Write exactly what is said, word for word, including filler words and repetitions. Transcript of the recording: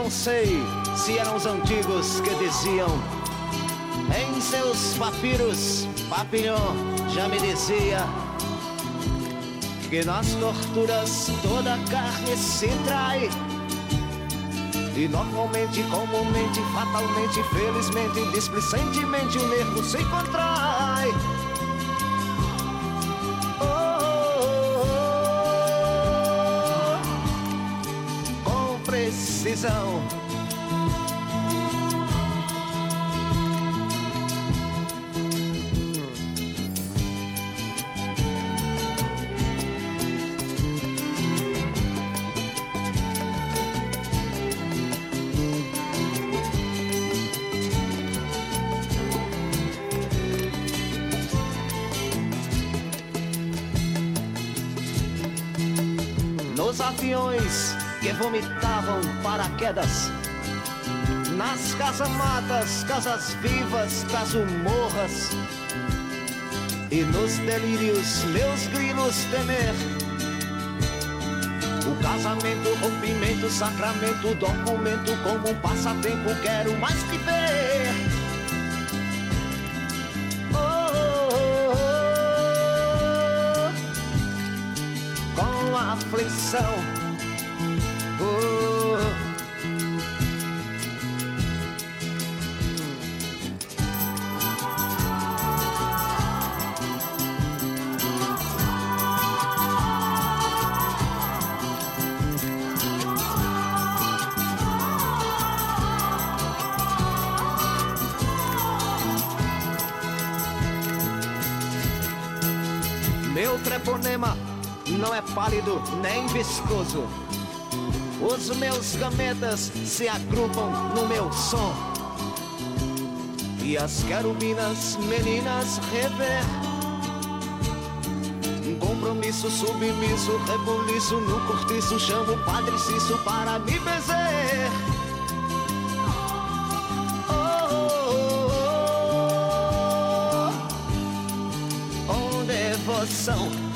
não sei se eram os antigos que diziam em seus papiros, Papillon já me dizia que nas torturas toda a carne se trai. E normalmente, comumente, fatalmente, felizmente, displicentemente o nervo se contrai. Precisão. Nos aviões que vomitavam paraquedas, nas casamatas, casas vivas, casumorras, e nos delírios meus grilos temer. O casamento, rompimento, sacramento, documento, como um passatempo quero mais te ver. Oh, oh, oh, com aflição. Meu treponema não é pálido nem viscoso. Os meus gametas se agrupam no meu som. E as querubinas meninas rever. Um compromisso submisso, rebuliço no cortiço. Chamo o Padre Cício para me benzer. Oh, oh, oh, oh, oh, devoção.